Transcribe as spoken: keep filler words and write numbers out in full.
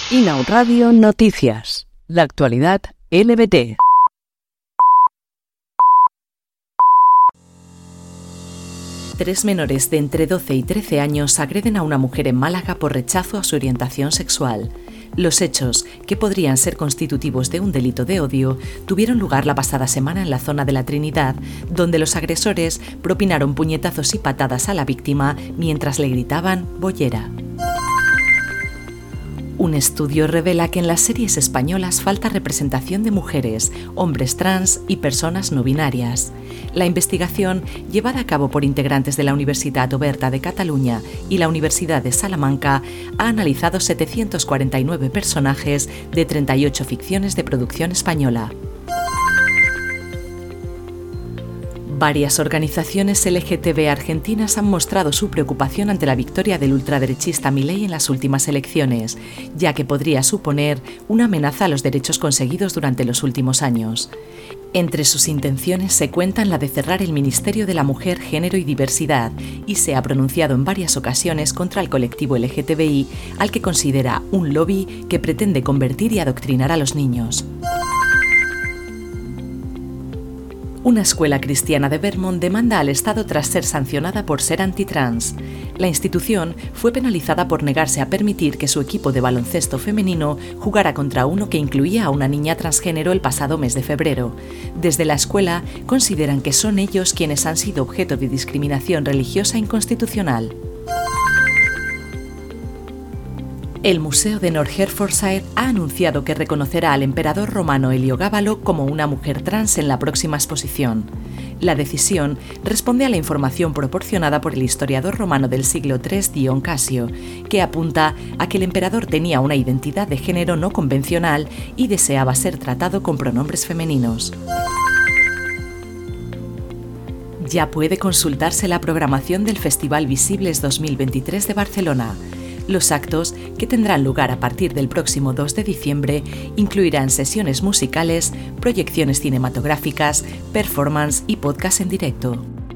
Inau Radio Noticias. La actualidad L B T. Tres menores de entre doce y trece años agreden a una mujer en Málaga por rechazo a su orientación sexual. Los hechos, que podrían ser constitutivos de un delito de odio, tuvieron lugar la pasada semana en la zona de la Trinidad, donde los agresores propinaron puñetazos y patadas a la víctima mientras le gritaban «bollera». Un estudio revela que en las series españolas falta representación de mujeres, hombres trans y personas no binarias. La investigación, llevada a cabo por integrantes de la Universitat Oberta de Cataluña y la Universidad de Salamanca, ha analizado setecientos cuarenta y nueve personajes de treinta y ocho ficciones de producción española. Varias organizaciones L G T B argentinas han mostrado su preocupación ante la victoria del ultraderechista Milei en las últimas elecciones, ya que podría suponer una amenaza a los derechos conseguidos durante los últimos años. Entre sus intenciones se cuentan la de cerrar el Ministerio de la Mujer, Género y Diversidad, y se ha pronunciado en varias ocasiones contra el colectivo L G T B I, al que considera un lobby que pretende convertir y adoctrinar a los niños. Una escuela cristiana de Vermont demanda al Estado tras ser sancionada por ser antitrans. La institución fue penalizada por negarse a permitir que su equipo de baloncesto femenino jugara contra uno que incluía a una niña transgénero el pasado mes de febrero. Desde la escuela consideran que son ellos quienes han sido objeto de discriminación religiosa inconstitucional. El Museo de North Hertfordshire ha anunciado que reconocerá al emperador romano Heliogábalo como una mujer trans en la próxima exposición. La decisión responde a la información proporcionada por el historiador romano del siglo tercero Dion Casio, que apunta a que el emperador tenía una identidad de género no convencional y deseaba ser tratado con pronombres femeninos. Ya puede consultarse la programación del Festival Visibles dos mil veintitrés de Barcelona. Los actos, que tendrán lugar a partir del próximo dos de diciembre, incluirán sesiones musicales, proyecciones cinematográficas, performance y podcast en directo.